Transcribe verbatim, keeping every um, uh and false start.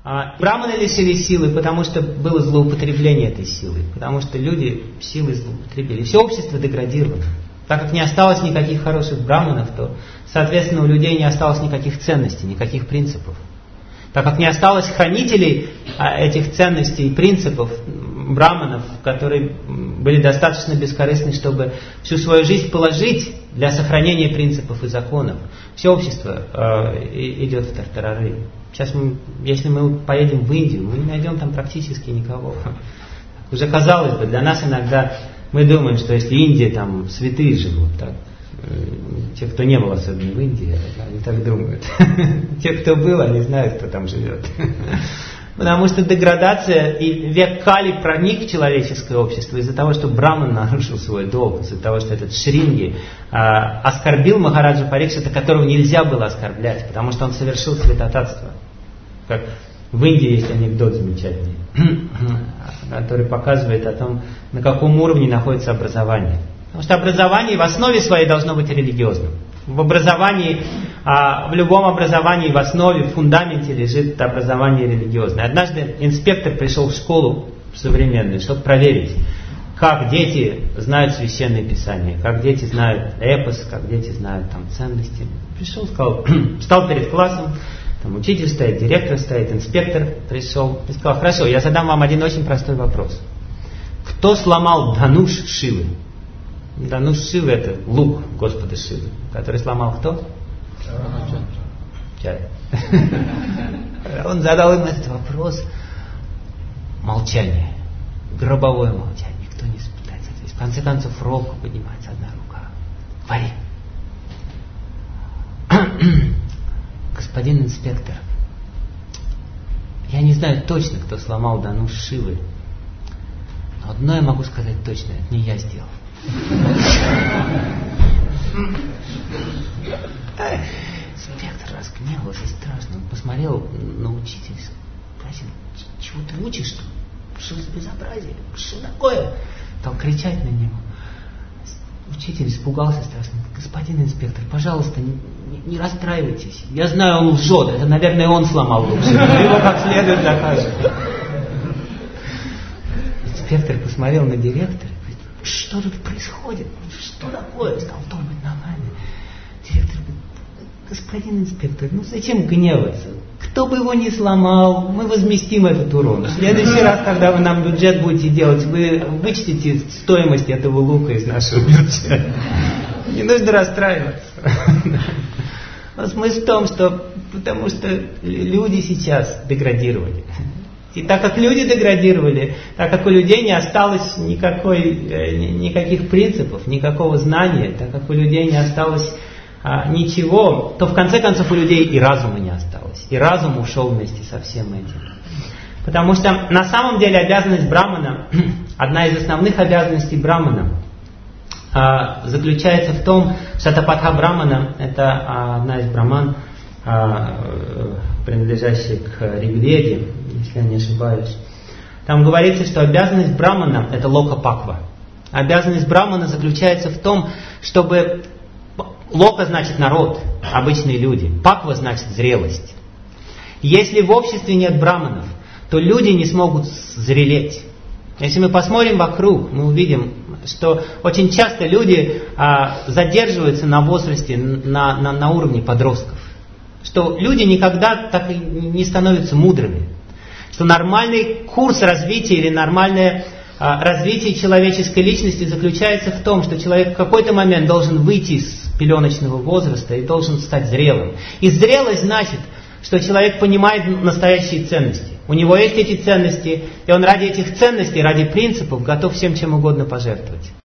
А браманы лишились силы, потому что было злоупотребление этой силой, потому что люди силой злоупотребили. Все общество деградировало. Так как не осталось никаких хороших браманов, то, соответственно, у людей не осталось никаких ценностей, никаких принципов. Так как не осталось хранителей этих ценностей и принципов, браманов, которые были достаточно бескорыстны, чтобы всю свою жизнь положить для сохранения принципов и законов, все общество э, идет в тартарары. Сейчас, мы, если мы поедем в Индию, мы не найдем там практически никого. Уже казалось бы, для нас иногда мы думаем, что если Индия, там святые живут, так, те, кто не был особенно в Индии, они так думают. Те, кто был, они знают, кто там живет. Потому что деградация и век Кали проник в человеческое общество из-за того, что Браман нарушил свой долг, из-за того, что этот Шринги а, оскорбил Махараджа Парикшита, которого нельзя было оскорблять, потому что он совершил святотатство. Как в Индии есть анекдот замечательный, который показывает о том, на каком уровне находится образование. Потому что образование в основе своей должно быть религиозным. В образовании, в любом образовании в основе, в фундаменте лежит образование религиозное. Однажды инспектор пришел в школу современную, чтобы проверить, как дети знают священное писание, как дети знают эпос, как дети знают там ценности. Пришел, сказал, встал перед классом, там учитель стоит, директор стоит, инспектор пришел и сказал: хорошо, я задам вам один очень простой вопрос. Кто сломал Дануш Шивы? Дануш Шивы — это лук Господа Шивы, который сломал кто? Чаря. Он задал им этот вопрос. Молчание. Гробовое молчание. Никто не пытается ответить. В конце концов, робко поднимается одна рука. Говори. Господин инспектор, я не знаю точно, кто сломал Дануш Шивы, но одно я могу сказать точно: это не я сделал. Инспектор разгневался страшно. Он посмотрел на учителя и спросил: чего ты учишь? Что за безобразие? Что такое? Стал кричать на него. Учитель испугался страшно. Господин инспектор, пожалуйста, не, не, не расстраивайтесь. Я знаю, он лжет. Это, наверное, он сломал лук. Его как следует докажет. Инспектор посмотрел на директора. Что тут происходит? Что такое? Стал думать нормально. Директор говорит: господин инспектор, ну зачем гневаться? Кто бы его не сломал, мы возместим этот урон. В следующий раз, когда вы нам бюджет будете делать, вы вычтите стоимость этого лука из нашего бюджета. Не нужно расстраиваться. Но смысл в том, что потому что люди сейчас деградировали. И так как люди деградировали, так как у людей не осталось никакой, никаких принципов, никакого знания, так как у людей не осталось а, ничего, то в конце концов у людей и разума не осталось. И разум ушел вместе со всем этим. Потому что на самом деле обязанность брамана, одна из основных обязанностей брамана, а, заключается в том, что Шатапатха брамана, это а, одна из браман, а, принадлежащая к Ригведе, если я не ошибаюсь. Там говорится, что обязанность брамана – это лока-паква. Обязанность брамана заключается в том, чтобы… Лока значит народ, обычные люди. Паква значит зрелость. Если в обществе нет браманов, то люди не смогут зрелеть. Если мы посмотрим вокруг, мы увидим, что очень часто люди а, задерживаются на возрасте, на, на, на уровне подростков. Что люди никогда так и не становятся мудрыми. Что нормальный курс развития или нормальное а, развитие человеческой личности заключается в том, что человек в какой-то момент должен выйти из пеленочного возраста и должен стать зрелым. И зрелость значит, что человек понимает настоящие ценности. У него есть эти ценности, и он ради этих ценностей, ради принципов готов всем чем угодно пожертвовать.